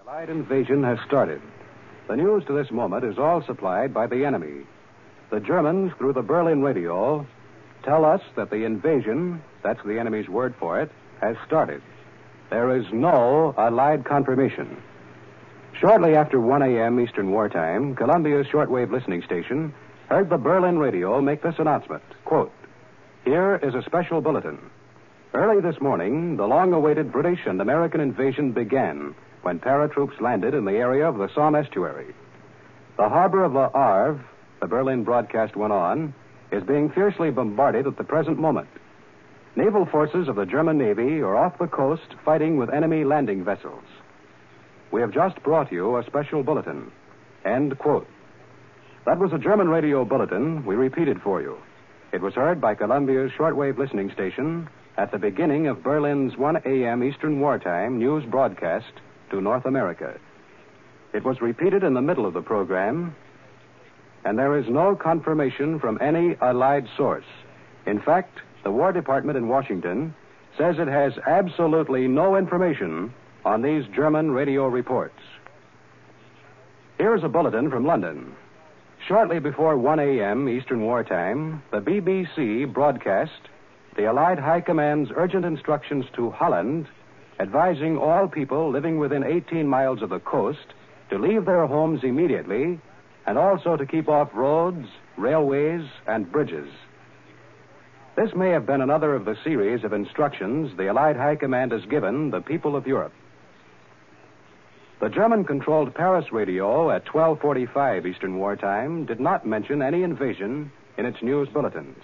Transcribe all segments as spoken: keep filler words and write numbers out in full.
Allied invasion has started. The news to this moment is all supplied by the enemy. The Germans, through the Berlin radio, tell us that the invasion, that's the enemy's word for it, has started. There is no Allied confirmation. Shortly after one a.m. Eastern Wartime, Columbia's shortwave listening station heard the Berlin radio make this announcement. Quote, "Here is a special bulletin. Early this morning, the long-awaited British and American invasion began when paratroops landed in the area of the Somme estuary. The harbor of Le Havre," the Berlin broadcast went on, "is being fiercely bombarded at the present moment. Naval forces of the German Navy are off the coast fighting with enemy landing vessels. We have just brought you a special bulletin." End quote. That was a German radio bulletin we repeated for you. It was heard by Columbia's shortwave listening station at the beginning of Berlin's one a.m. Eastern Wartime news broadcast to North America. It was repeated in the middle of the program, and there is no confirmation from any Allied source. In fact, the War Department in Washington says it has absolutely no information on these German radio reports. Here is a bulletin from London. Shortly before one a.m. Eastern Wartime, the B B C broadcast the Allied High Command's urgent instructions to Holland, advising all people living within eighteen miles of the coast to leave their homes immediately and also to keep off roads, railways, and bridges. This may have been another of the series of instructions the Allied High Command has given the people of Europe. The German-controlled Paris radio at twelve forty-five Eastern Wartime did not mention any invasion in its news bulletins.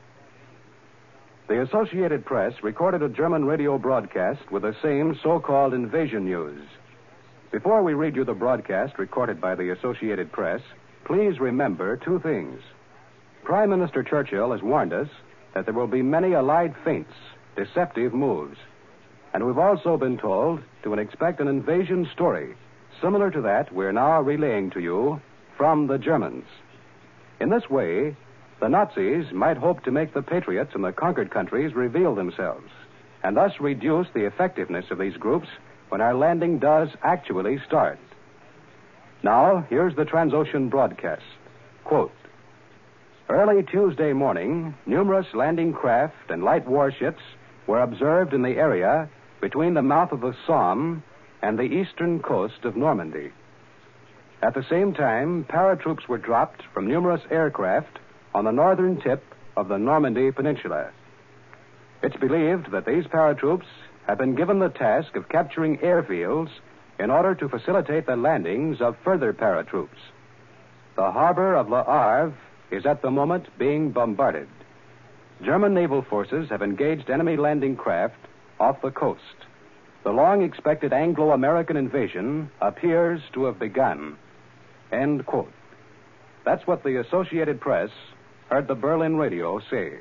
The Associated Press recorded a German radio broadcast with the same so-called invasion news. Before we read you the broadcast recorded by the Associated Press, please remember two things. Prime Minister Churchill has warned us that there will be many Allied feints, deceptive moves. And we've also been told to expect an invasion story similar to that we're now relaying to you from the Germans. In this way, the Nazis might hope to make the patriots in the conquered countries reveal themselves, and thus reduce the effectiveness of these groups when our landing does actually start. Now, here's the Transocean broadcast. Quote, "Early Tuesday morning, numerous landing craft and light warships were observed in the area between the mouth of the Somme and the eastern coast of Normandy. At the same time, paratroops were dropped from numerous aircraft on the northern tip of the Normandy Peninsula. It's believed that these paratroops have been given the task of capturing airfields in order to facilitate the landings of further paratroops. The harbor of Le Havre is at the moment being bombarded. German naval forces have engaged enemy landing craft off the coast. The long-expected Anglo-American invasion appears to have begun." End quote. That's what the Associated Press heard the Berlin radio say.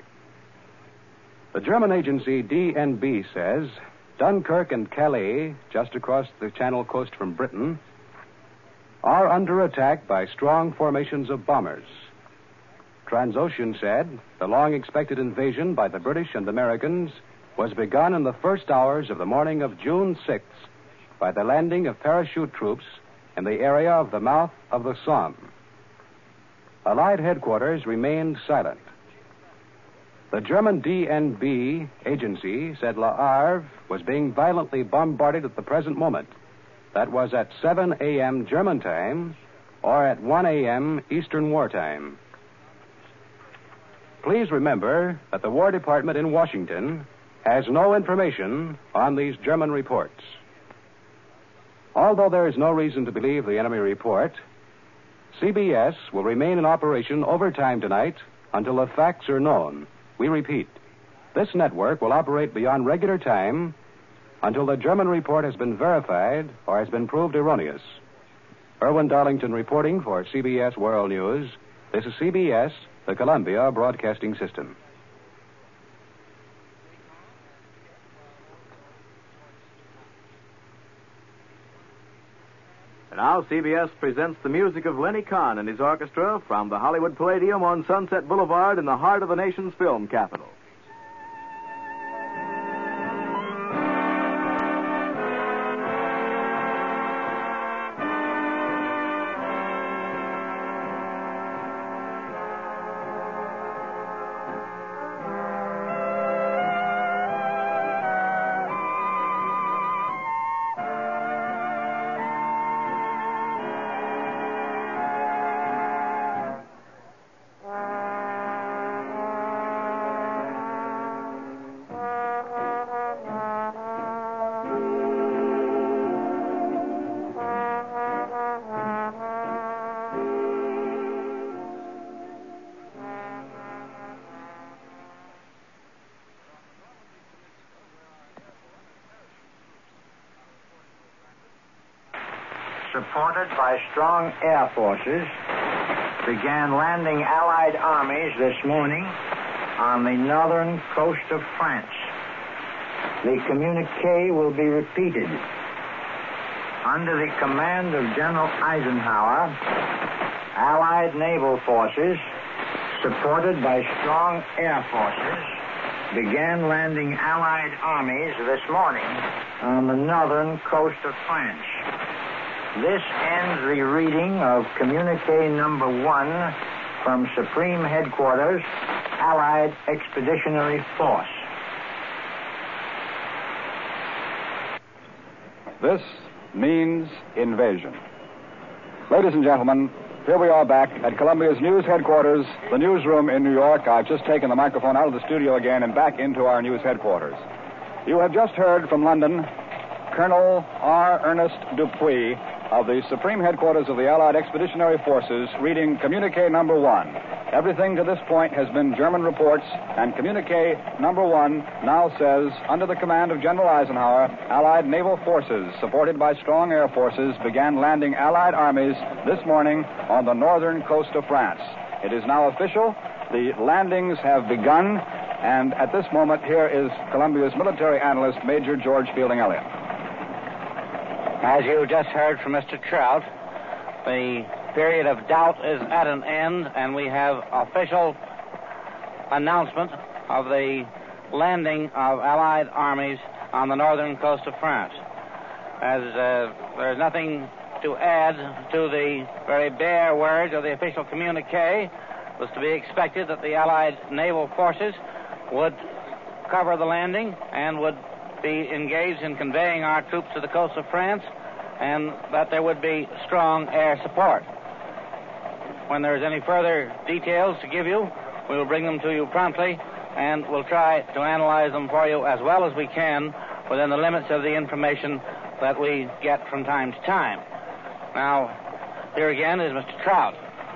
The German agency D N B says Dunkirk and Calais, just across the Channel coast from Britain, are under attack by strong formations of bombers. Transocean said the long-expected invasion by the British and Americans was begun in the first hours of the morning of June sixth by the landing of parachute troops in the area of the mouth of the Somme. Allied headquarters remained silent. The German D N B agency said Le Havre was being violently bombarded at the present moment. That was at seven a.m. German time or at one a.m. Eastern Wartime. Please remember that the War Department in Washington has no information on these German reports. Although there is no reason to believe the enemy report, C B S will remain in operation overtime tonight until the facts are known. We repeat, this network will operate beyond regular time until the German report has been verified or has been proved erroneous. Irwin Darlington reporting for C B S World News. This is C B S, the Columbia Broadcasting System. Now C B S presents the music of Lenny Kahn and his orchestra from the Hollywood Palladium on Sunset Boulevard in the heart of the nation's film capital. supported by strong air forces, began landing Allied armies this morning on the northern coast of France. The communique will be repeated. Under the command of General Eisenhower, Allied naval forces, supported by strong air forces, began landing Allied armies this morning on the northern coast of France. This ends the reading of communique number one from Supreme Headquarters, Allied Expeditionary Force. This means invasion. Ladies and gentlemen, here we are back at Columbia's news headquarters, the newsroom in New York. I've just taken the microphone out of the studio again and back into our news headquarters. You have just heard from London Colonel R. Ernest Dupuy of the Supreme Headquarters of the Allied Expeditionary Forces reading communique number one. Everything to this point has been German reports, and communique number one now says, under the command of General Eisenhower, Allied naval forces, supported by strong air forces, began landing Allied armies this morning on the northern coast of France. It is now official. The landings have begun, and at this moment, here is Columbia's military analyst, Major George Fielding Elliott. As you just heard from Mister Trout, the period of doubt is at an end, and we have official announcement of the landing of Allied armies on the northern coast of France. As uh, there's nothing to add to the very bare words of the official communique, it was to be expected that the Allied naval forces would cover the landing and would be engaged in conveying our troops to the coast of France, and that there would be strong air support. When there's any further details to give you, we will bring them to you promptly, and we'll try to analyze them for you as well as we can within the limits of the information that we get from time to time. Now, here again is Mister Trout.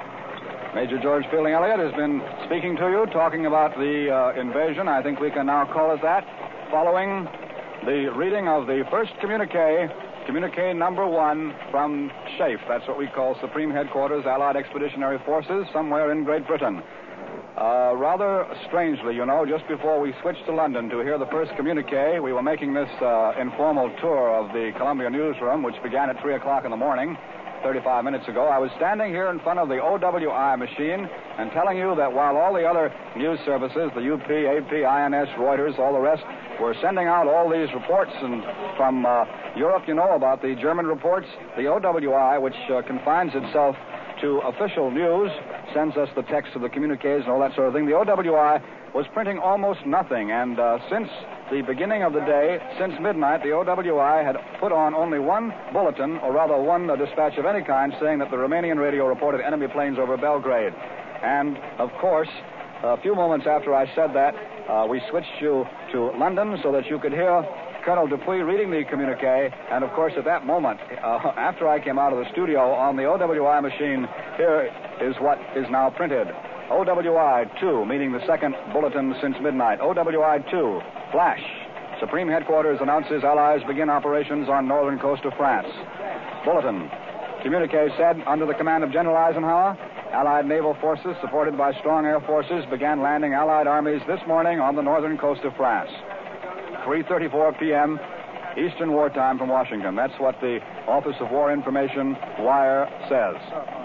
Major George Fielding Elliott has been speaking to you, talking about the uh, invasion. I think we can now call it that, following the reading of the first communique, communique number one from SHAEF. That's what we call Supreme Headquarters, Allied Expeditionary Forces, somewhere in Great Britain. Uh, rather strangely, you know, just before we switched to London to hear the first communique, we were making this uh, informal tour of the Columbia newsroom, which began at three o'clock in the morning, thirty-five minutes ago. I was standing here in front of the O W I machine and telling you that while all the other news services, the U P, A P, I N S, Reuters, all the rest, were sending out all these reports and from uh, Europe, you know, about the German reports, the O W I, which uh, confines itself to official news, sends us the text of the communiques and all that sort of thing. The O W I was printing almost nothing, and uh, since the beginning of the day, since midnight, the O W I had put on only one bulletin, or rather one uh, dispatch of any kind, saying that the Romanian radio reported enemy planes over Belgrade. And, of course, a few moments after I said that, uh, we switched you to London so that you could hear Colonel Dupuy reading the communique, and, of course, at that moment, uh, after I came out of the studio on the O W I machine, here is what is now printed. O W I two, meaning the second bulletin since midnight. O W I two, flash. Supreme Headquarters announces Allies begin operations on northern coast of France. Bulletin. Communique said, under the command of General Eisenhower, Allied naval forces, supported by strong air forces, began landing Allied armies this morning on the northern coast of France. three thirty-four p.m. Eastern Wartime from Washington. That's what the Office of War Information Wire says.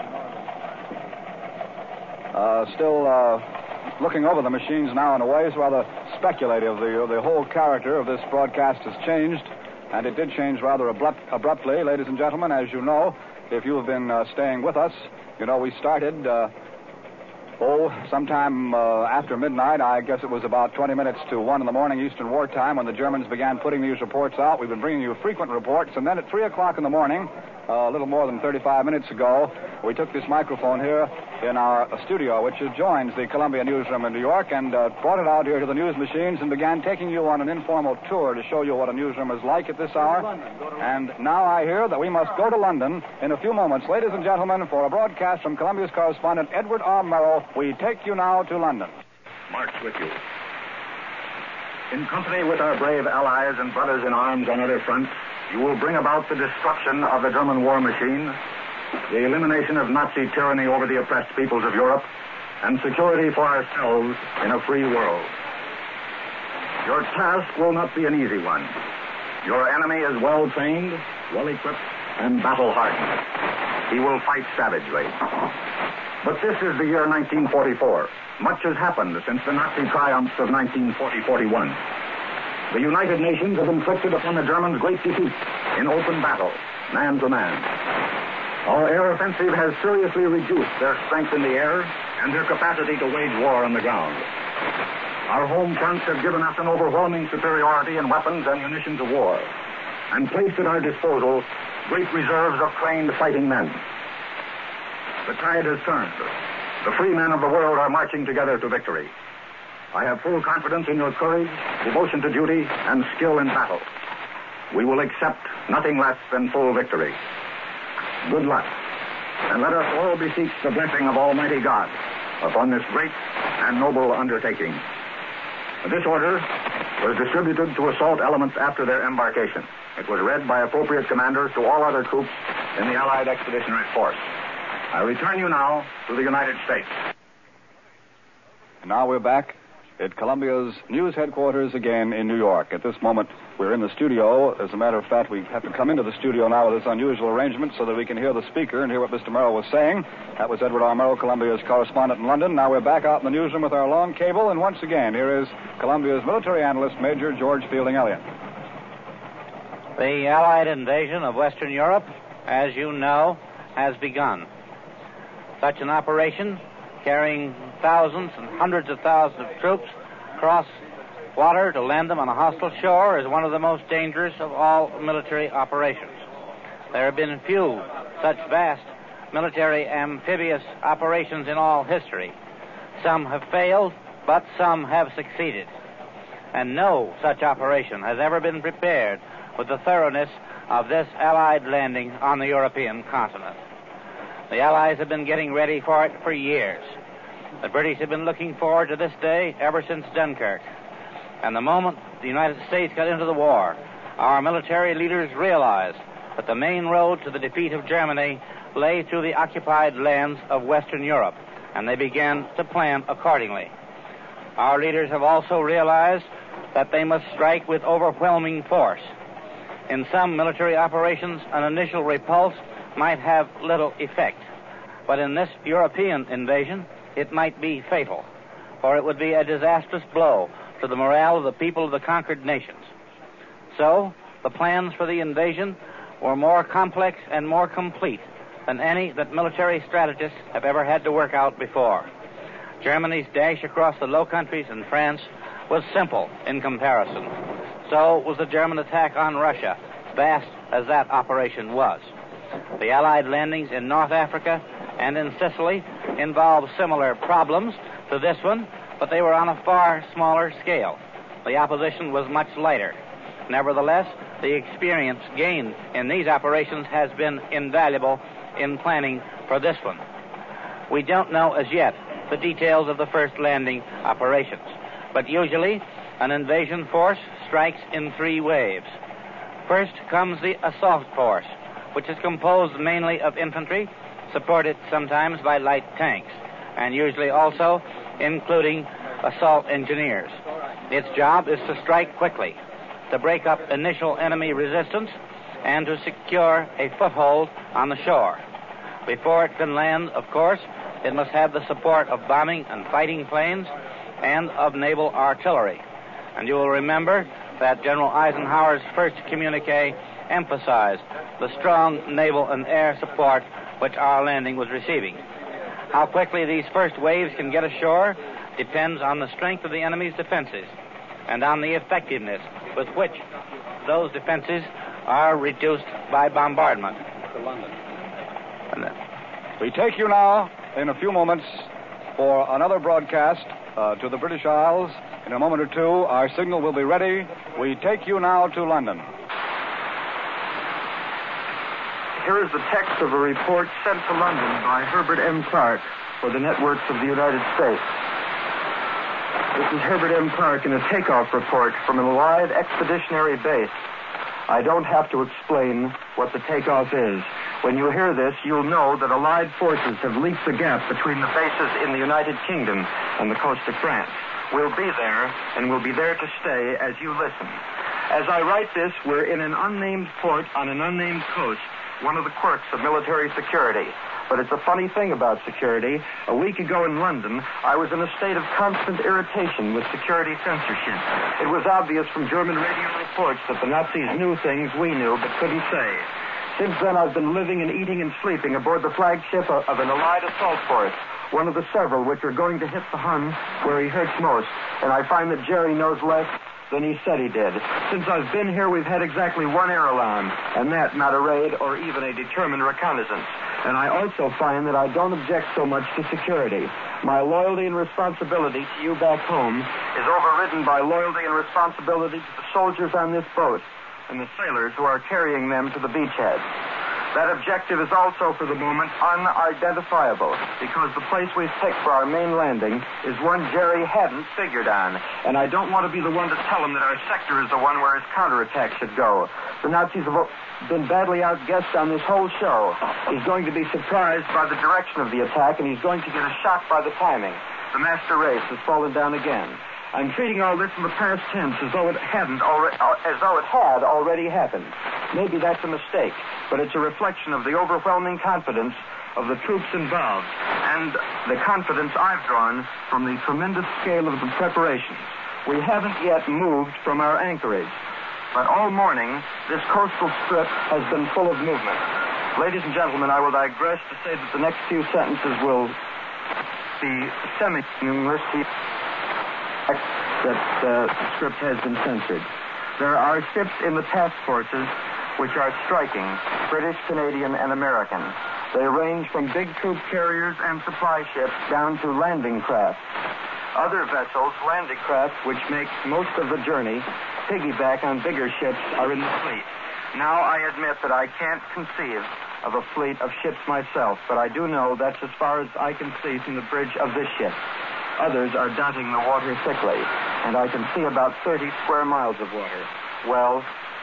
Uh, still uh, looking over the machines now in a way is rather speculative. The, the whole character of this broadcast has changed, and it did change rather abrupt, abruptly. Ladies and gentlemen, as you know, if you have been uh, staying with us, you know we started... Uh, Oh, sometime uh, after midnight, I guess it was about twenty minutes to one in the morning Eastern Wartime, when the Germans began putting these reports out. We've been bringing you frequent reports, and then at three o'clock in the morning, uh, a little more than thirty-five minutes ago, we took this microphone here in our studio, which adjoins the Columbia newsroom in New York, and uh, brought it out here to the news machines and began taking you on an informal tour to show you what a newsroom is like at this hour. And now I hear that we must go to London in a few moments. Ladies and gentlemen, for a broadcast from Columbia's correspondent Edward R. Murrow, we take you now to London. March with you. In company with our brave allies and brothers in arms on other fronts, you will bring about the destruction of the German war machine, the elimination of Nazi tyranny over the oppressed peoples of Europe, and security for ourselves in a free world. Your task will not be an easy one. Your enemy is well trained, well equipped, and battle hardened. He will fight savagely. But this is the year nineteen forty-four. Much has happened since the Nazi triumphs of nineteen forty forty-one. The United Nations have inflicted upon the Germans great defeat in open battle, man to man. Our air offensive has seriously reduced their strength in the air and their capacity to wage war on the ground. Our home fronts have given us an overwhelming superiority in weapons and munitions of war, and placed at our disposal great reserves of trained fighting men. The tide has turned. The free men of the world are marching together to victory. I have full confidence in your courage, devotion to duty, and skill in battle. We will accept nothing less than full victory. Good luck, and let us all beseech the blessing of Almighty God upon this great and noble undertaking. This order was distributed to assault elements after their embarkation. It was read by appropriate commanders to all other troops in the Allied Expeditionary Force. I return you now to the United States. And now we're back at Columbia's news headquarters again in New York. At this moment, we're in the studio. As a matter of fact, we have to come into the studio now with this unusual arrangement so that we can hear the speaker and hear what Mister Merrill was saying. That was Edward R. Merrill, Columbia's correspondent in London. Now we're back out in the newsroom with our long cable, and once again, here is Columbia's military analyst, Major George Fielding Elliott. The Allied invasion of Western Europe, as you know, has begun. Such an operation, carrying thousands and hundreds of thousands of troops across water to land them on a hostile shore, is one of the most dangerous of all military operations. There have been few such vast military amphibious operations in all history. Some have failed, but some have succeeded. And no such operation has ever been prepared with the thoroughness of this Allied landing on the European continent. The Allies have been getting ready for it for years. The British have been looking forward to this day ever since Dunkirk. And the moment the United States got into the war, our military leaders realized that the main road to the defeat of Germany lay through the occupied lands of Western Europe, and they began to plan accordingly. Our leaders have also realized that they must strike with overwhelming force. In some military operations, an initial repulse might have little effect, but in this European invasion, it might be fatal, for it would be a disastrous blow to the morale of the people of the conquered nations. So, the plans for the invasion were more complex and more complete than any that military strategists have ever had to work out before. Germany's dash across the Low Countries and France was simple in comparison. So was the German attack on Russia, vast as that operation was. The Allied landings in North Africa and in Sicily involved similar problems to this one, but they were on a far smaller scale. The opposition was much lighter. Nevertheless, the experience gained in these operations has been invaluable in planning for this one. We don't know as yet the details of the first landing operations, but usually an invasion force strikes in three waves. First comes the assault force, which is composed mainly of infantry, supported sometimes by light tanks, and usually also including assault engineers. Its job is to strike quickly, to break up initial enemy resistance, and to secure a foothold on the shore. Before it can land, of course, it must have the support of bombing and fighting planes and of naval artillery. And you will remember that General Eisenhower's first communique emphasized the strong naval and air support which our landing was receiving. How quickly these first waves can get ashore depends on the strength of the enemy's defenses and on the effectiveness with which those defenses are reduced by bombardment. To London. We take you now, in a few moments, for another broadcast uh, to the British Isles. In a moment or two, our signal will be ready. We take you now to London. Here is the text of a report sent to London by Herbert M. Clark for the networks of the United States. This is Herbert M. Clark in a takeoff report from an Allied expeditionary base I don't have to explain what the takeoff is. When you hear this, you'll know that Allied forces have leaped the gap between the bases in the United Kingdom and the coast of France. We'll be there, and we'll be there to stay as you listen. As I write this, we're in an unnamed port on an unnamed coast, one of the quirks of military security. But it's a funny thing about security. A week ago in London, I was in a state of constant irritation with security censorship. It was obvious from German radio reports that the Nazis knew things we knew but couldn't say. Since then, I've been living and eating and sleeping aboard the flagship of, of an Allied assault force, one of the several which are going to hit the Hun where he hurts most. And I find that Jerry knows less than he said he did. Since I've been here, we've had exactly one air alarm, and that not a raid or even a determined reconnaissance. And I also find that I don't object so much to security. My loyalty and responsibility to you back home is overridden by loyalty and responsibility to the soldiers on this boat and the sailors who are carrying them to the beachhead. That objective is also, for the moment, unidentifiable, because the place we've picked for our main landing is one Jerry hadn't figured on. And I don't want to be the one to tell him that our sector is the one where his counterattack should go. The Nazis have been badly outguessed on this whole show. He's going to be surprised by the direction of the attack, and he's going to get a shock by the timing. The master race has fallen down again. I'm treating all this in the past tense as though it hadn't already, as though it had already happened. Maybe that's a mistake, but it's a reflection of the overwhelming confidence of the troops involved and the confidence I've drawn from the tremendous scale of the preparations. We haven't yet moved from our anchorage, but all morning this coastal strip has been full of movement. Ladies and gentlemen, I will digress to say that the next few sentences will be semi-numerous. That uh, the script has been censored. There are ships in the task forces which are striking, British, Canadian, and American. They range from big troop carriers and supply ships down to landing craft. Other vessels, landing craft, which make most of the journey, piggyback on bigger ships, are in the fleet. Now I admit that I can't conceive of a fleet of ships myself, but I do know that's as far as I can see from the bridge of this ship. Others are dotting the water thickly, and I can see about thirty square miles of water. Well,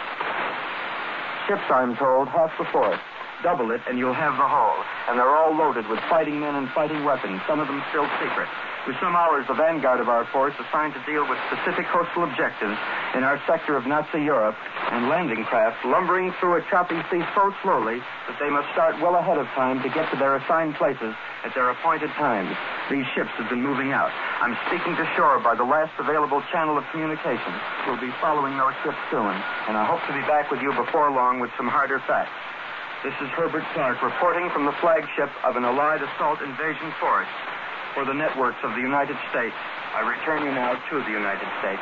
ships, I'm told, half the force. Double it, and you'll have the whole. And they're all loaded with fighting men and fighting weapons, some of them still secret. With some hours, the vanguard of our force assigned to deal with specific coastal objectives in our sector of Nazi Europe, and landing craft lumbering through a choppy sea so slowly that they must start well ahead of time to get to their assigned places at their appointed times. These ships have been moving out. I'm speaking to shore by the last available channel of communication. We'll be following those ships soon, and I hope to be back with you before long with some harder facts. This is Herbert Clark reporting from the flagship of an Allied assault invasion force for the networks of the United States. I return you now to the United States.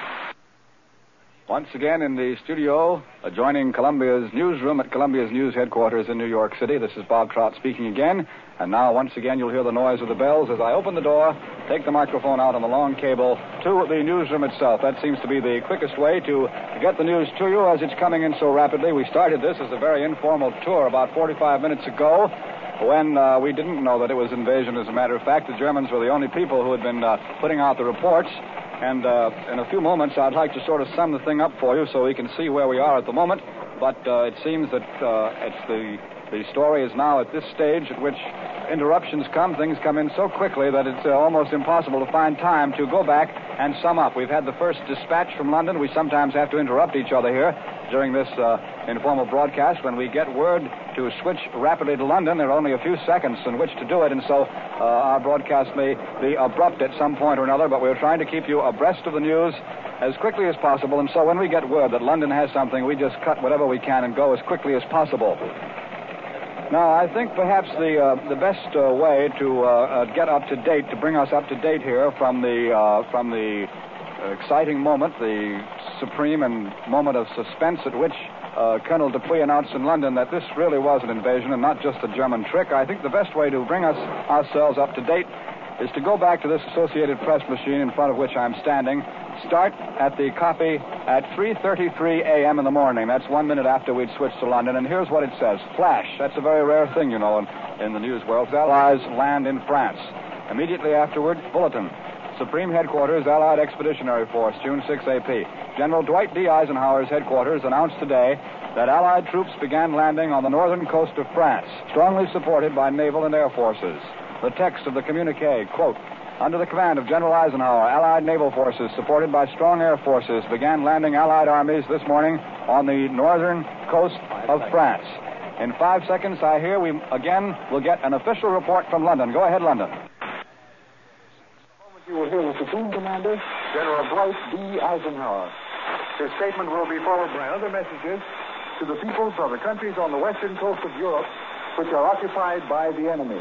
Once again in the studio, adjoining Columbia's newsroom at Columbia's news headquarters in New York City. This is Bob Trout speaking again. And now, once again, you'll hear the noise of the bells as I open the door, take the microphone out on the long cable to the newsroom itself. That seems to be the quickest way to get the news to you as it's coming in so rapidly. We started this as a very informal tour about forty-five minutes ago when uh, we didn't know that it was invasion. As a matter of fact, the Germans were the only people who had been uh, putting out the reports. And uh, in a few moments, I'd like to sort of sum the thing up for you so we can see where we are at the moment. But uh, it seems that uh, it's the the story is now at this stage at which interruptions come. Things come in so quickly that it's uh, almost impossible to find time to go back and sum up. We've had the first dispatch from London. We sometimes have to interrupt each other here during this uh, informal broadcast. When we get word to switch rapidly to London, there are only a few seconds in which to do it, and so uh, our broadcast may be abrupt at some point or another, but we're trying to keep you abreast of the news as quickly as possible, and so when we get word that London has something, we just cut whatever we can and go as quickly as possible. Now, I think perhaps the uh, the best uh, way to uh, uh, get up to date, to bring us up to date here from the uh, from the exciting moment, the supreme and moment of suspense at which uh, Colonel Dupuy announced in London that this really was an invasion and not just a German trick. I think the best way to bring us ourselves up to date is to go back to this Associated Press machine in front of which I'm standing. Start at the copy at three thirty-three a.m. in the morning. That's one minute after we'd switched to London. And here's what it says. Flash. That's a very rare thing, you know, in, in the news world. The Allies land in France. Immediately afterward, bulletin. Supreme Headquarters, Allied Expeditionary Force, June sixth, A P. General Dwight D. Eisenhower's headquarters announced today that Allied troops began landing on the northern coast of France, strongly supported by naval and air forces. The text of the communique, quote, under the command of General Eisenhower, Allied naval forces, supported by strong air forces, began landing Allied armies this morning on the northern coast of France. In five seconds, I hear we again will get an official report from London. Go ahead, London. You will hear the Supreme Commander, General Dwight D. Eisenhower. His statement will be followed by other messages to the peoples of the countries on the western coast of Europe, which are occupied by the enemy.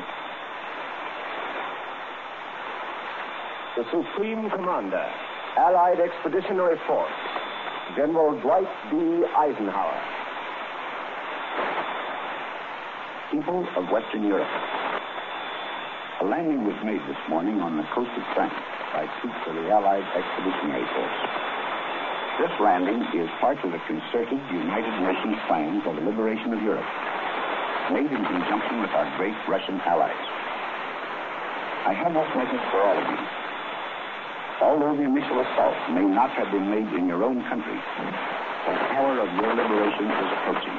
The Supreme Commander, Allied Expeditionary Force, General Dwight D. Eisenhower. People of Western Europe. A landing was made this morning on the coast of France by troops of the Allied Expeditionary Force. This landing is part of the concerted United Nations plan for the liberation of Europe, made in conjunction with our great Russian allies. I have this message for all of you. Although the initial assault may not have been made in your own country, the hour of your liberation is approaching.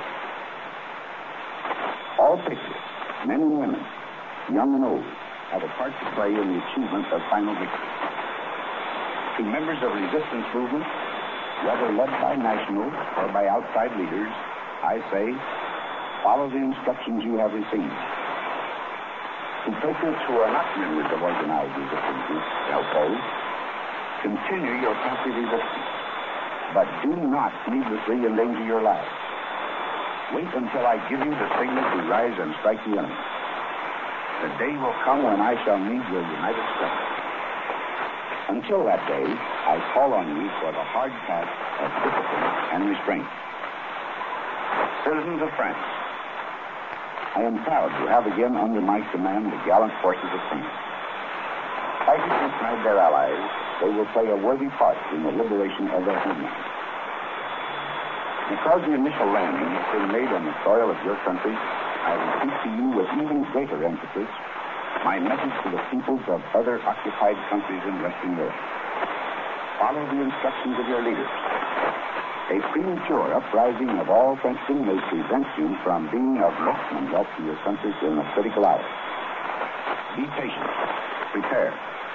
All patriots, men and women, young and old, have a part to play in the achievement of final victory. To members of resistance movements, whether led by nationals or by outside leaders, I say, follow the instructions you have received. To patriots who are not members of organized resistance groups, L-P, continue your passive resistance, but do not needlessly endanger your lives. Wait until I give you the signal to rise and strike the enemy. The day will come when I shall need your united strength. Until that day, I call on you for the hard task of discipline and restraint. Citizens of France, I am proud to have again under my command the gallant forces of France. Fighting beside their allies, they will play a worthy part in the liberation of their homeland. Because the initial landing has been made on the soil of your country, I repeat to you with even greater emphasis my message to the peoples of other occupied countries in Western Europe. Follow the instructions of your leaders. A premature uprising of all Frenchmen may prevent you from being of maximum help to your countries in a critical hour. Be patient. Prepare.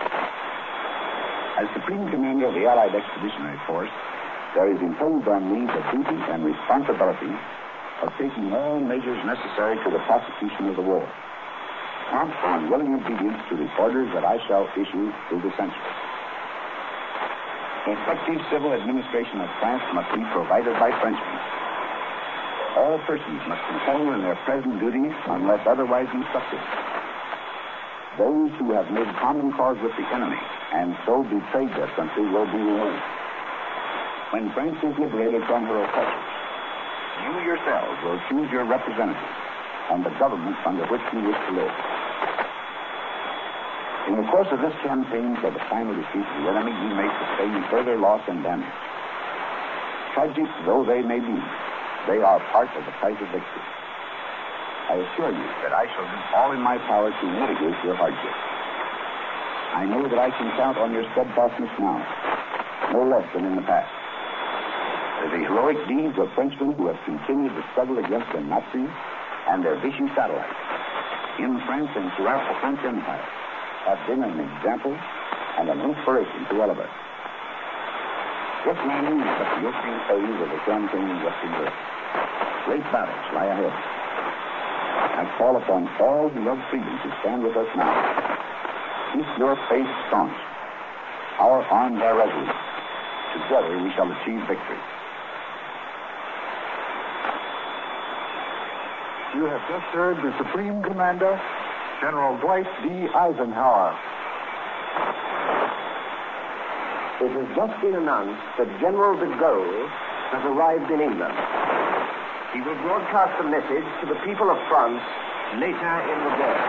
As Supreme Commander of the Allied Expeditionary Force, there is imposed on me the duty and responsibility of taking all measures necessary to the prosecution of the war, prompt and willing obedience to the orders that I shall issue through the censors. Effective civil administration of France must be provided by Frenchmen. All persons must continue in their present duties unless otherwise instructed. Those who have made common cause with the enemy and so betrayed their country will be removed. When France is liberated from her oppressors, you yourselves will choose your representatives and the government under which you wish to live. In the course of this campaign for the final defeat of the enemy, you may sustain further loss and damage. Tragic though they may be, they are part of the price of victory. I assure you that I shall do all in my power to mitigate your hardship. I know that I can count on your steadfastness now, no less than in the past. The heroic deeds of Frenchmen who have continued the struggle against the Nazis and their vicious satellites in France and throughout the French Empire have been an example and an inspiration to all of us. This landing is but the opening phase of the campaign in Western Europe. Great battles lie ahead. I call upon all who love freedom to stand with us now. Keep your faith staunch. Our arms are resolute. Together we shall achieve victory. You have just heard the Supreme Commander, General Dwight D. Eisenhower. It has just been announced that General de Gaulle has arrived in England. He will broadcast the message to the people of France later in the day.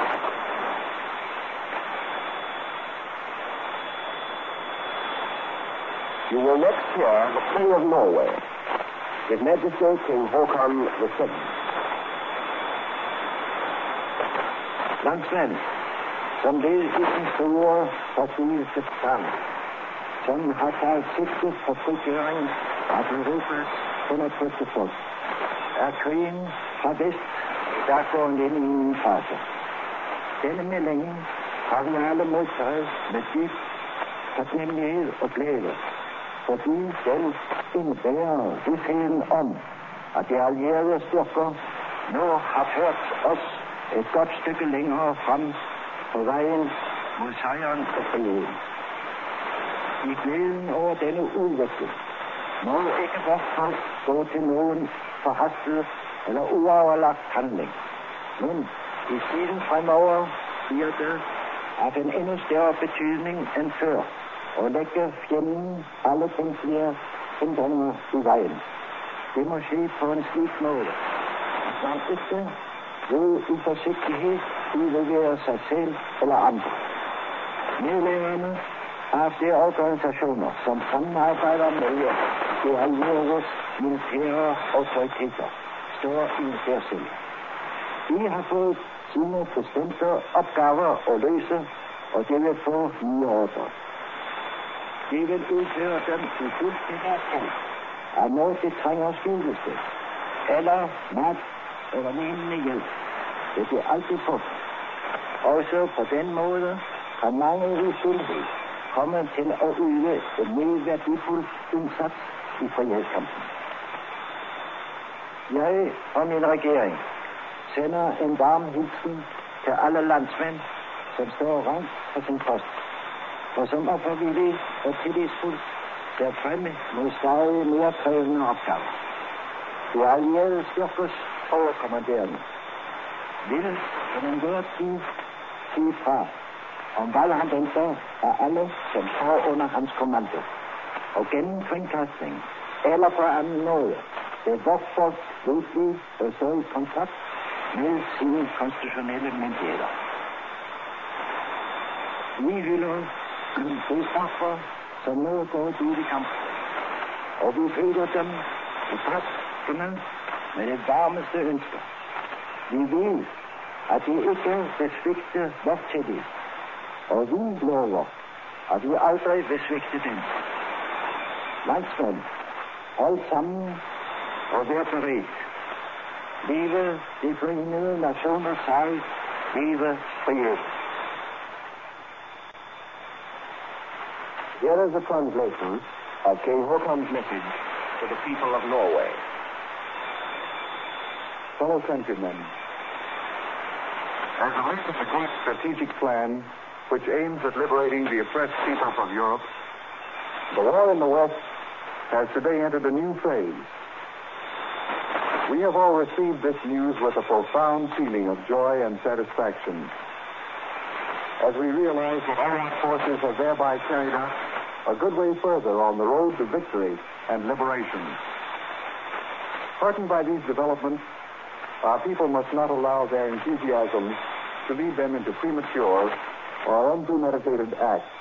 You will next hear the King of Norway, His Majesty King Haakon the Seventh. Landsmen, som ledelsen store forsigelse frem, som har taget sigte for frigjøringen af Europas undertrykte folk, er krigen fra vest, der går ind i en ny fase. Denne melding har vi alle modtaget med dyb taknemmelighed og glæde, fordi den indebærer vidstheden om, at de allierede styrker nu har ført os et godt stykke længere frem på vejen mod sejren og friheden. I glæden over denne udvikling må ikke vores folk gå til nogen forhastet eller uoverlagt handling. Men i tiden fremover bliver det af en endnu større betydning end før at lægge fjenden alle tænkelige hindringer i vejen. Det må ske på en slik måde, at man ikke ved i forsigtighed udleverer sig selv eller andre. Medlemmerne af de organisationer, som samarbejder med de allieredes militære autoriteter, står i en særstilling. De har fået sine bestemte opgaver at løse, og de vil få nye ordre. De vil udføre dem i fuldstændig af at når de trænger skyldelste, eller mad eller lignende hjælp, vil de altid få. Også på den måde kan mange uskyldige komme til at yde en mere værdifuld indsats i frihedskampen. Jeg og min regering sender en varm hilsen til alle landsmænd, som står rangt på sin post, og som er forvillige og tillidsfuldt der fremme mod stadig mere krævende opgaver. De allierede styrkers overkommanderende vil som en hver tid sige fra om hvad han venter af alle, som står under hans kommando, og gennem kringkastning eller på anden måde det vores folk virkelig og så i kontakt med sine konstitutionelle myndigheder. Vi hylder de stoffer, som nu går ud i kamp, og vi følger dem i præstene med det varmeste ønsker. Vi ved, at de ikke vil svigte vores tillid, og vi lover, at vi aldrig vil svigte dem. Landsmænd, hold sammen og vær beredt. Leve de forenede nationers sejr, leve frihed. Here is a translation of King Håkon's message to the people of Norway. Fellow countrymen, as a link of the great strategic plan which aims at liberating the oppressed peoples of Europe, the war in the West has today entered a new phase. We have all received this news with a profound feeling of joy and satisfaction, as we realize that our forces have thereby carried us a good way further on the road to victory and liberation. Heartened by these developments, our people must not allow their enthusiasm to lead them into premature or unpremeditated acts.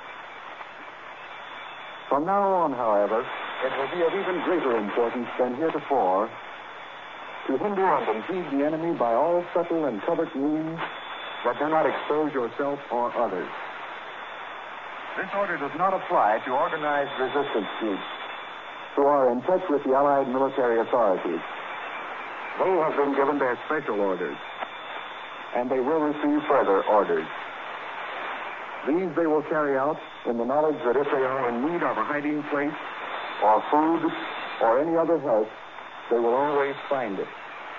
From now on, however, it will be of even greater importance than heretofore to hinder and impede the enemy by all subtle and covert means that do not expose yourself or others. This order does not apply to organized resistance groups who are in touch with the Allied military authorities. They have been given their special orders, and they will receive further orders. These they will carry out in the knowledge that if they are in need of a hiding place, or food, or any other help, they will always find it.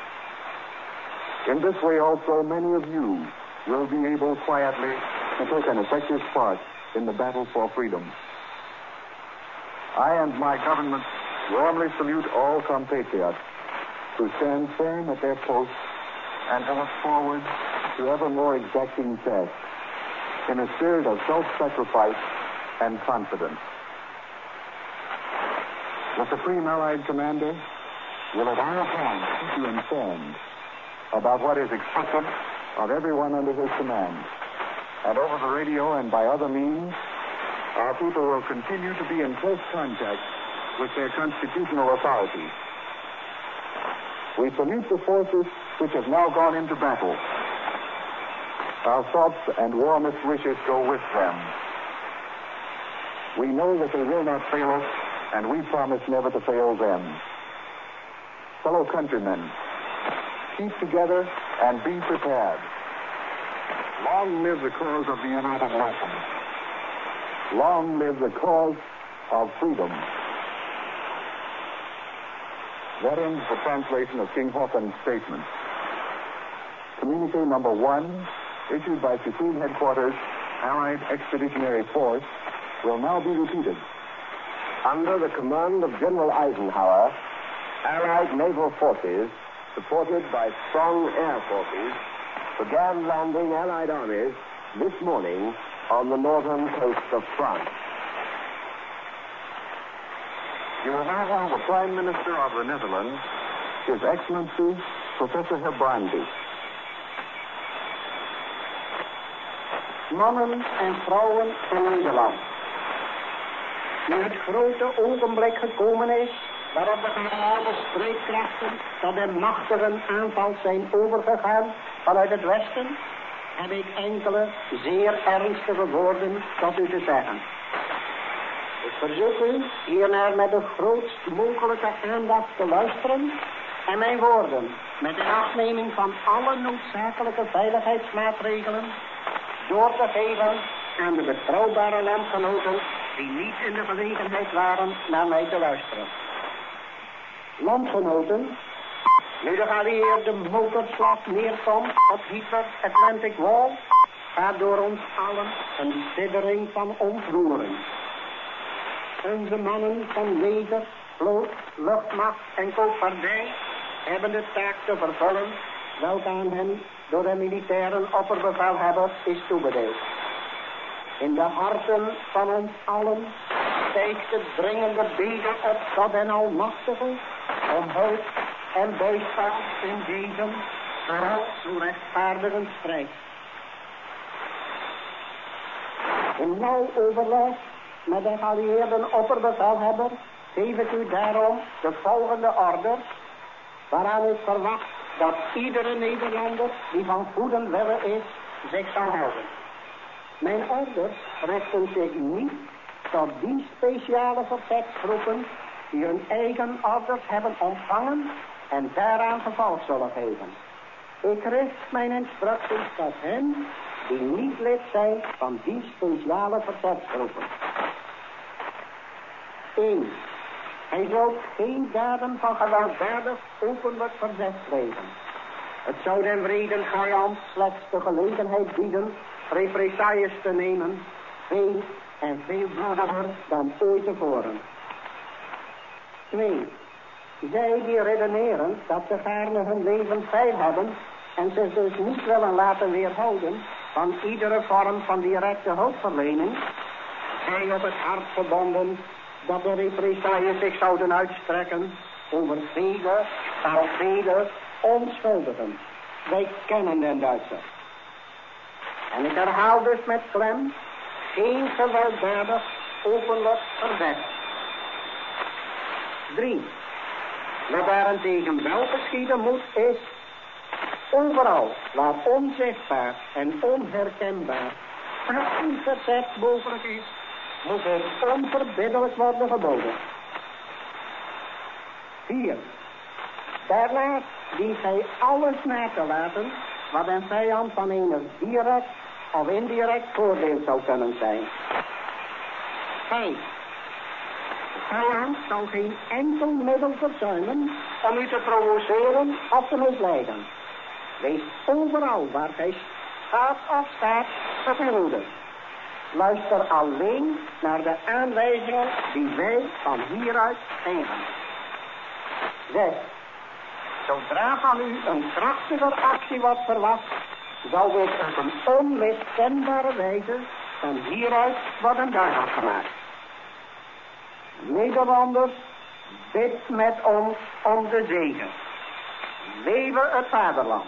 In this way also, many of you will be able quietly to take an effective part in the battle for freedom. I and my government warmly salute all compatriots who stand firm at their posts and to look forward to ever more exacting tasks in a spirit of self-sacrifice and confidence. The Supreme Allied Commander will at all times keep you informed about what is expected of everyone under his command. And over the radio and by other means, our people will continue to be in close contact with their constitutional authorities. We salute the forces which have now gone into battle. Our thoughts and warmest wishes go with them. We know that they will not fail us, and we promise never to fail them. Fellow countrymen, keep together and be prepared. Long live the cause of the United Nations. Long live the cause of freedom. That ends the translation of King Haakon's statement. Communique number one, issued by Supreme Headquarters, Allied Expeditionary Force, will now be repeated. Under the command of General Eisenhower, Allied naval forces, supported by strong air forces, began landing Allied armies this morning on the northern coast of France. You will now hear the Prime Minister of the Netherlands, His Excellency Professor Herbrandy. Mannen en vrouwen van Nederland. Nu het grote ogenblik gekomen is waarop de generaal strijdkrachten tot een machtige aanval zijn overgegaan vanuit het westen, heb ik enkele zeer ernstige woorden tot u te zeggen. Ik verzoek u hiernaar met de grootst mogelijke aandacht te luisteren en mijn woorden met inachtneming van alle noodzakelijke veiligheidsmaatregelen door te geven aan de betrouwbare landgenoten die niet in de gelegenheid waren naar mij te luisteren. Landgenoten, nu de geallieerde motorslag neerkomt op Hitler Atlantic Wall, gaat door ons allen een siddering van ontroering. Onze mannen van leger, vloot, luchtmacht en koopvaardij hebben de taak te vervullen welke aan hen door de militairen opperbevelhebber is toebedeeld. In de harten van ons allen stijgt de dringende bede op tot den Almachtige om hulp en bijstand in deze vooral zo rechtvaardige strijd. In nauw overleg met de geallieerde opperbevelhebber geef ik u daarom de volgende orders, waaraan ik verwacht dat iedere Nederlander die van goede wille is zich zal houden. Mijn orders richten zich niet tot die speciale verzetsgroepen die hun eigen orders hebben ontvangen en daaraan gevolg zullen geven. Ik richt mijn instructies tot hen die niet lid zijn van die speciale verzetsgroepen. één. Hij zal geen daden van gewelddadig openlijk verzet plegen. Het zou den wreden vijand slechts de gelegenheid bieden represailles te nemen, veel en veel bloediger dan ooit tevoren. twee. Zij die redeneren dat ze gaarne hun leven veil hebben en zich dus niet willen laten weerhouden van iedere vorm van directe hulpverlening, zij op het hart verbonden dat de represailles zich zouden uitstrekken over vele, al vele onschuldigen. Wij kennen den Duitser. En ik herhaal dus met klem, geen gewelddadig openlijk verzet. drie. Wat daarentegen wel geschieden moet is, overal waar onzichtbaar en onherkenbaar een verzet mogelijk is, moet het onverbiddelijk worden geboden. vier. Daarnaast dient hij alles na te laten wat een vijand van enig direct of indirect voordeel zou kunnen zijn. vijf. De vijand zal geen enkel middel verzuimen om u te provoceren of te misleiden. Wees overal waar gij gaat of staat op uw hoede. Luister alleen naar de aanwijzingen die wij van hieruit geven. zes. Zodra van u een krachtiger actie wordt verwacht, zal dit op een onmiskenbare wijze van hieruit worden duidelijk gemaakt. Nederlanders, bid met ons om de zegen. Leve het vaderland.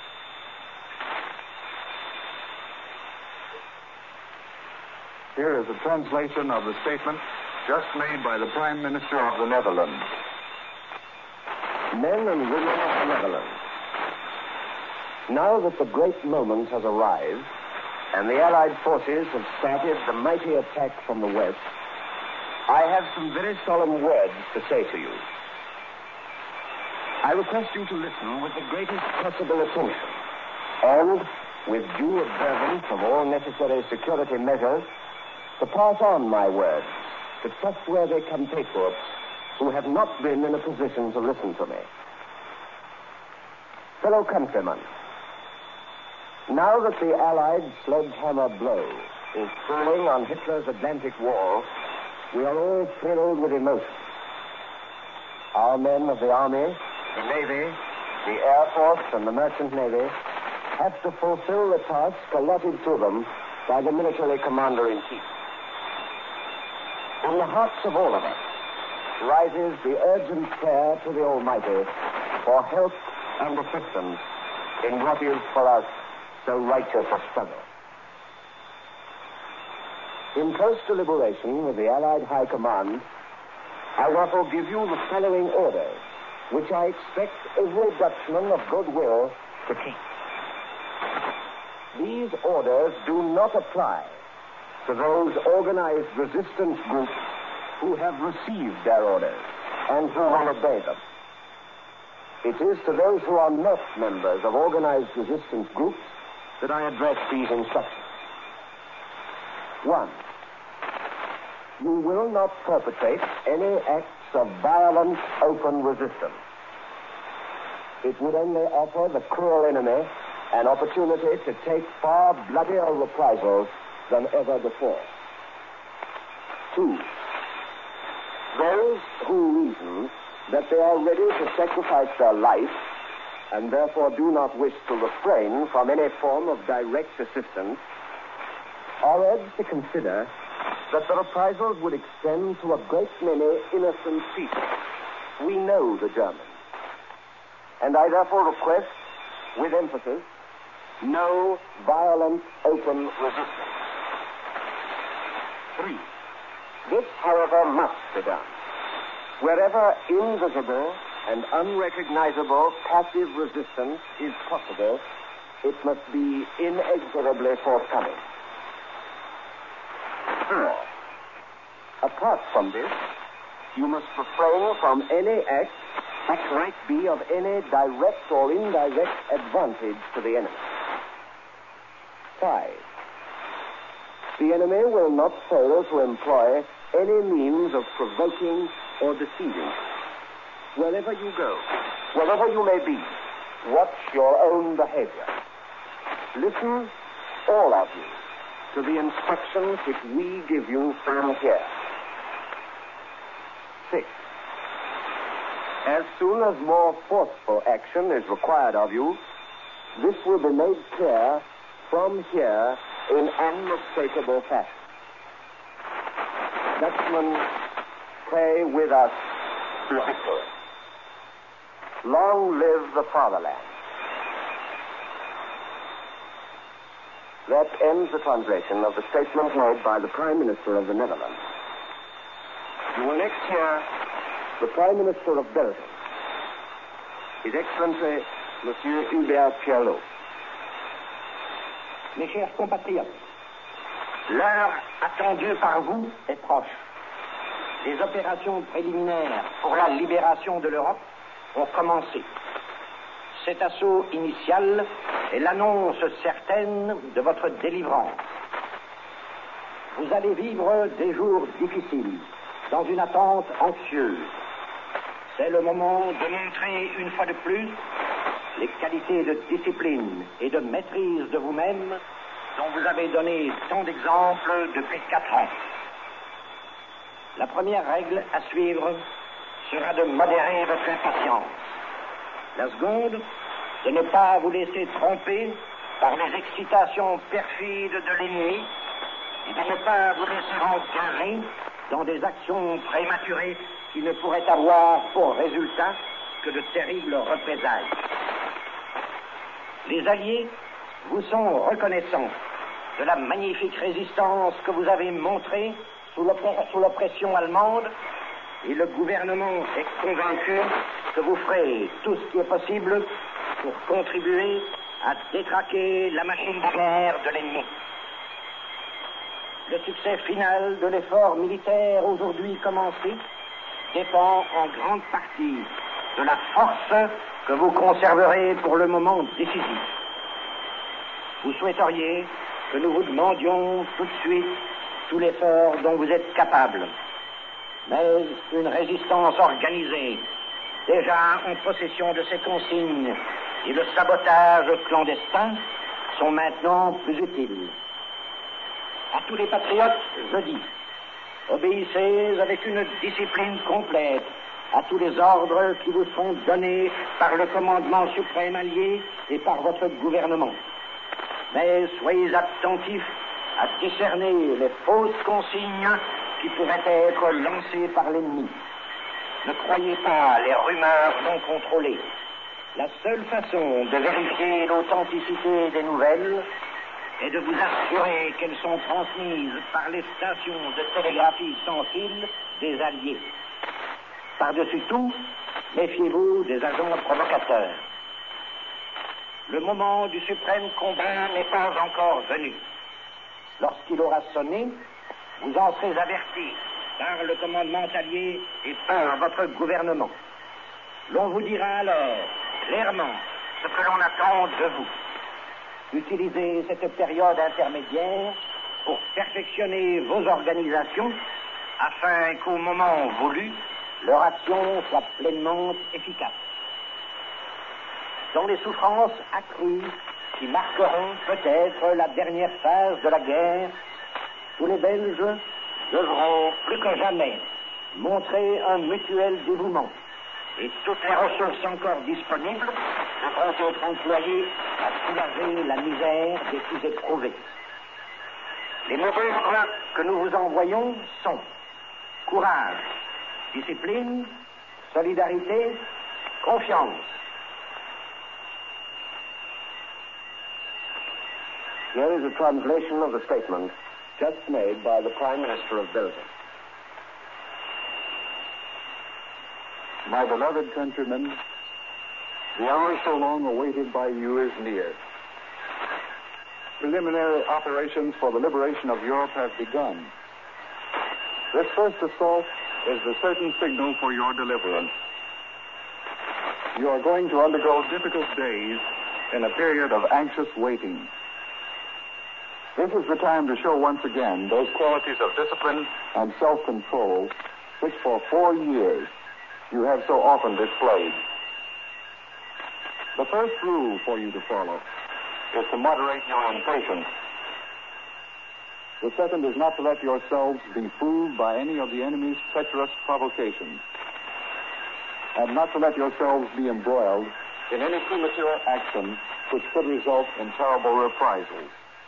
Here is a translation of the statement just made by the Prime Minister of the Netherlands. Men and women of the Netherlands, Now that the great moment has arrived, and the Allied forces have started the mighty attack from the west, I have some very solemn words to say to you. I request you to listen with the greatest possible attention, and, with due observance of all necessary security measures, to pass on my words to trustworthy compatriots who have not been in a position to listen to me. Fellow countrymen, now that the Allied sledgehammer blow is falling on Hitler's Atlantic wall, we are all thrilled with emotion. Our men of the Army, the Navy, the Air Force, and the Merchant Navy have to fulfill the task allotted to them by the military commander-in-chief. In the hearts of all of us rises the urgent prayer to the Almighty for help and assistance in what is for us so righteous a struggle. In close deliberation with the Allied High Command, I therefore give you the following orders, which I expect every Dutchman of goodwill to keep. These orders do not apply to those organized resistance groups who have received their orders and who will obey them. It is to those who are not members of organized resistance groups that I address these instructions. One, you will not perpetrate any acts of violent, open resistance. It would only offer the cruel enemy an opportunity to take far bloodier reprisals than ever before. Two, those who reason that they are ready to sacrifice their life and therefore do not wish to refrain from any form of direct assistance are urged to consider that the reprisals would extend to a great many innocent people. We know the Germans. And I therefore request, with emphasis, no violent, open resistance. Three, this, however, must be done. Wherever invisible and unrecognizable passive resistance is possible, it must be inexorably forthcoming. Four, apart from this, you must refrain from any act that might be of any direct or indirect advantage to the enemy. Five, the enemy will not fail to employ any means of provoking or deceiving. Wherever you go, wherever you may be, watch your own behavior. Listen, all of you, to the instructions which we give you from here. Six, as soon as more forceful action is required of you, this will be made clear from here in unmistakable fashion. Dutchmen, pray with us for victory. Long live the fatherland. That ends the translation of the statement made by the Prime Minister of the Netherlands. You will next hear the Prime Minister of Belgium, His Excellency, Monsieur Hubert Pierlot. Mes chers compatriotes, l'heure attendue par vous est proche. Les opérations préliminaires pour la libération de l'Europe ont commencé. Cet assaut initial est l'annonce certaine de votre délivrance. Vous allez vivre des jours difficiles, dans une attente anxieuse. C'est le moment de montrer une fois de plus les qualités de discipline et de maîtrise de vous-même dont vous avez donné tant d'exemples depuis quatre ans. La première règle à suivre sera de modérer votre impatience. La seconde, de ne pas vous laisser tromper par les excitations perfides de l'ennemi et de ne pas vous laisser engager dans des actions prématurées qui ne pourraient avoir pour résultat que de terribles représailles. Les Alliés vous sont reconnaissants de la magnifique résistance que vous avez montrée sous l'oppression allemande et le gouvernement est convaincu que vous ferez tout ce qui est possible pour contribuer à détraquer la machine de guerre de l'ennemi. Le succès final de l'effort militaire aujourd'hui commencé dépend en grande partie de la force que vous conserverez pour le moment décisif. Vous souhaiteriez que nous vous demandions tout de suite tout l'effort dont vous êtes capable. Mais une résistance organisée, déjà en possession de ses consignes, et le sabotage clandestin sont maintenant plus utiles. À tous les patriotes, je dis, obéissez avec une discipline complète à tous les ordres qui vous sont donnés par le commandement suprême allié et par votre gouvernement. Mais soyez attentifs à discerner les fausses consignes qui pourraient être lancées par l'ennemi. Ne croyez pas les rumeurs non contrôlées. La seule façon de vérifier l'authenticité des nouvelles est de vous assurer qu'elles sont transmises par les stations de télégraphie sans fil des Alliés. Par-dessus tout, méfiez-vous des agents provocateurs. Le moment du suprême combat n'est pas encore venu. Lorsqu'il aura sonné, vous en serez avertis par le commandement allié et par votre gouvernement. L'on vous dira alors clairement ce que l'on attend de vous. Utilisez cette période intermédiaire pour perfectionner vos organisations afin qu'au moment voulu, leur action soit pleinement efficace. Dans les souffrances accrues qui marqueront peut-être la dernière phase de la guerre, tous les Belges devront plus que jamais montrer un mutuel dévouement et toutes les ressources encore disponibles devront être employées à soulager la misère des plus éprouvés. Les mots d'ordre que nous vous envoyons sont courage, discipline, solidarité, confiance. Here is a translation of the statement just made by the Prime Minister of Belgium. My beloved countrymen, the hour so long awaited by you is near. Preliminary operations for the liberation of Europe have begun. This first assault is the certain signal for your deliverance. You are going to undergo difficult days in a period of anxious waiting. This is the time to show once again those qualities of discipline and self-control which for four years you have so often displayed. The first rule for you to follow is to moderate your impatience. The second is not to let yourselves be fooled by any of the enemy's treacherous provocations, and not to let yourselves be embroiled in any premature action which could result in terrible reprisals.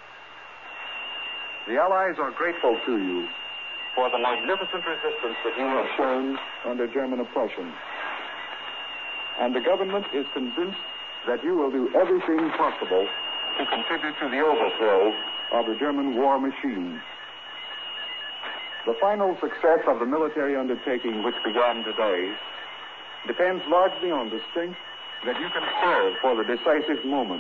The Allies are grateful to you for the magnificent resistance that you have shown under German oppression. And the government is convinced that you will do everything possible to contribute to the overthrow of the German war machine. The final success of the military undertaking which began today depends largely on the strength that you can serve for the decisive moment.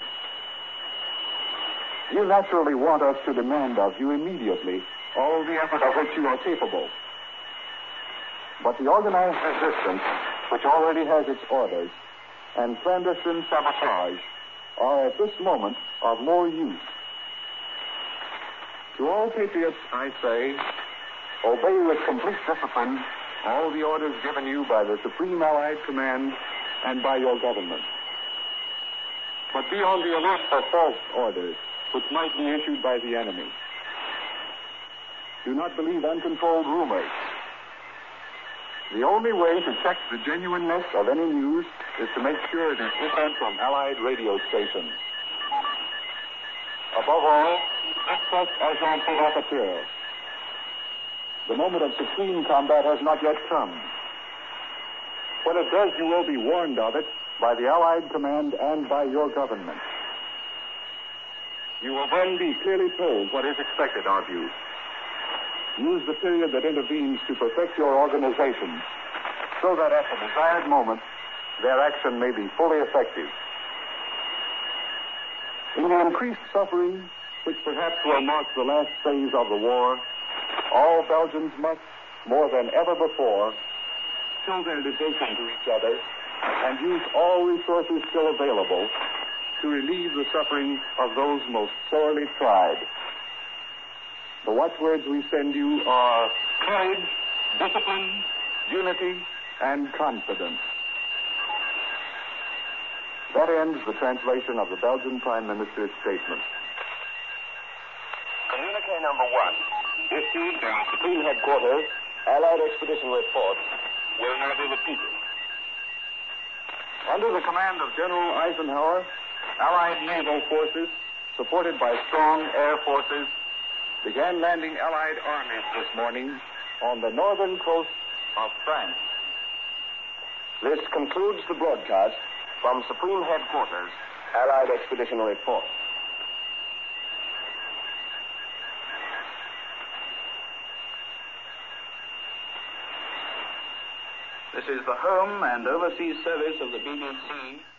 You naturally want us to demand of you immediately all the effort of which you are capable. But the organized resistance, which already has its orders, and clandestine sabotage are at this moment of more use. To all patriots, I say, obey with complete discipline all the orders given you by the Supreme Allied Command and by your government. But be on the alert for false orders, which might be issued by the enemy. Do not believe uncontrolled rumors. The only way to check the genuineness of any news is to make sure it is different from Allied radio stations. Above all, trust agent provocateur. The moment of supreme combat has not yet come. When it does, you will be warned of it by the Allied command and by your government. You will then be clearly told what is expected of you. Use the period that intervenes to perfect your organization so that at the desired moment their action may be fully effective. In the increased suffering, which perhaps will mark the last phase of the war, all Belgians must, more than ever before, show their devotion to each other and use all resources still available to relieve the suffering of those most sorely tried. The watchwords we send you are courage, discipline, unity, and confidence. That ends the translation of the Belgian Prime Minister's statement. Communique number one, issued from Supreme Headquarters, Allied Expedition Report, will now be repeated. Under the command of General Eisenhower, Allied naval forces, supported by strong air forces, began landing Allied armies this morning on the northern coast of France. This concludes the broadcast from Supreme Headquarters, Allied Expedition Report. This is the home and overseas service of the B B C